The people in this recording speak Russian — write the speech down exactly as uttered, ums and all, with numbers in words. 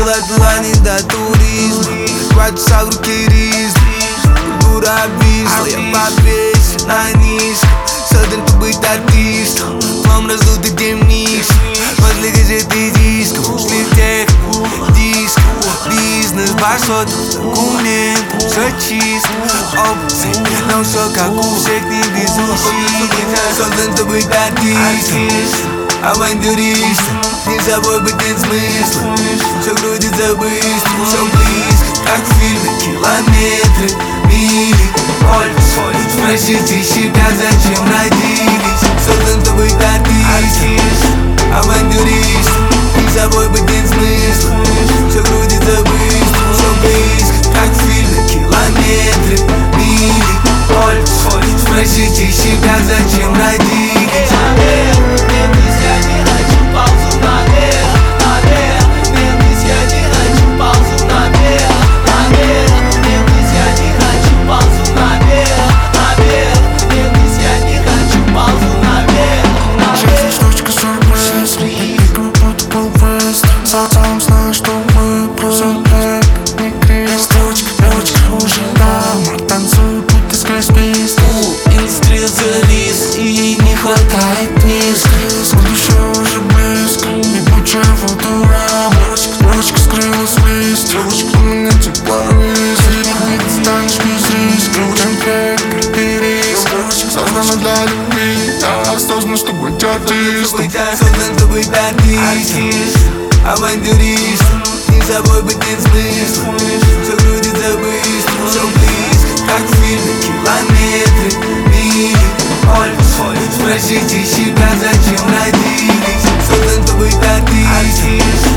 Килотлани до туризма, два часа в руке рис. Культура обвисла, я повесил на низко. Создан, чтобы быть артистом, вам раздутый темник. Возле газеты дисков ушли в технику, диско. Бизнес пошел документ, все чисто. Опции, но все как у всех, не без усилий. Создан, чтобы быть артистом, авантюристом. Не забой быть нет смысла, все крутится быстро, все близко, как в фильме. Километры, мили, кольца. Спросите себя, зачем родились. Создан, чтобы быть артистом, авантюристом. Не забой быть нет смысла, все крутится быстро, все близко, как в фильме. Километры, мили, кольца. Спросите себя, зачем родились. Сам знаю, что мы просто рэп, не крест. Девочка, девочка уже дома танцует, будто сквозь песни. Инстрил завис и не хватает места. Будущее уже близко, ебучая футурама. Девочка, девочка скрылась в лист. Девочка, у меня тепла везет. Не достанешь без риска. Конкретно перериск. Девочка создана для любви, я создан, чтобы быть артистом. Создан, чтобы быть артистом, авантюристом. Не забой быть нет смысла, все крутится быстро, все близко, как в фильме. Километры, мили, кольца. Спросите себя, зачем родились. Создан, чтобы быть артистом,